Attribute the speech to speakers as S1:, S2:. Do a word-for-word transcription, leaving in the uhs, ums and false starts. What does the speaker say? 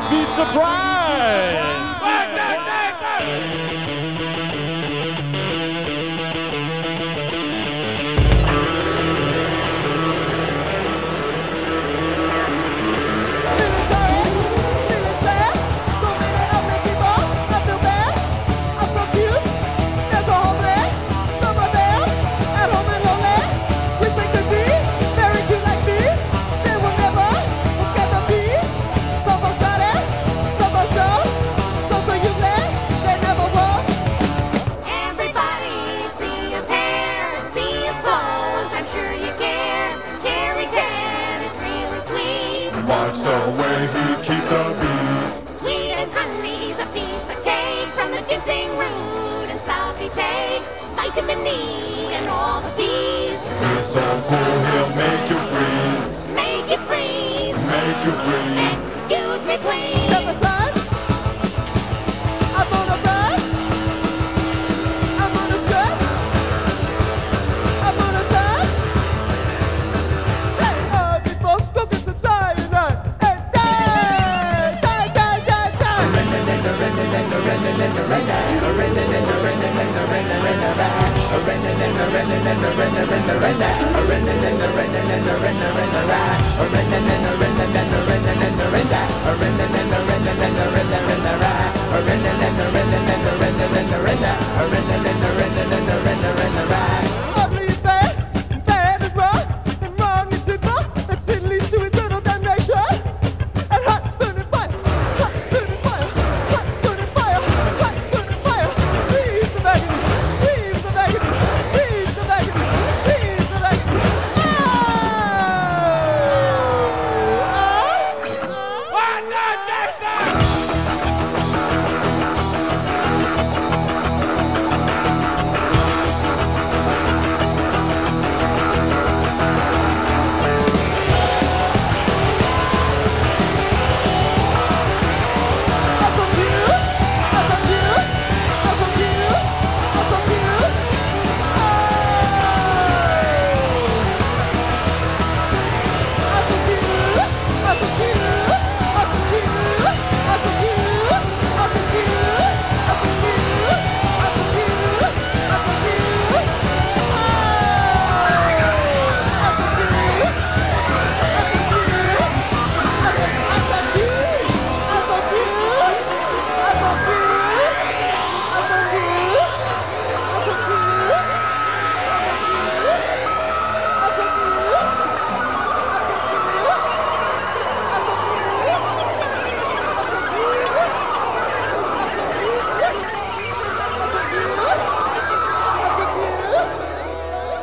S1: be surprised.
S2: Watch the way he keep the beat.
S3: Sweet as honey, he's a piece of cake. From the ginseng root and stuff he take. Vitamin E and all the bees.
S2: He's so cool, he'll make you freeze.
S3: Make it freeze.
S2: Make you freeze.
S3: Excuse me, please.
S4: Step aside. I'm on a ride. I'm on a strap. I'm on a side. Hey, uh, these folks go get some cyanide. Hey, die, die, die, die, die. Ugly is bad, bad is wrong, and wrong is sinful, and sin leads to eternal damnation. And hot burning fire, hot burning fire, hot burning fire, hot burning fire. Squeeze the agony, squeeze the agony, squeeze the agony, squeeze the agony. Ah! Ah! Ah!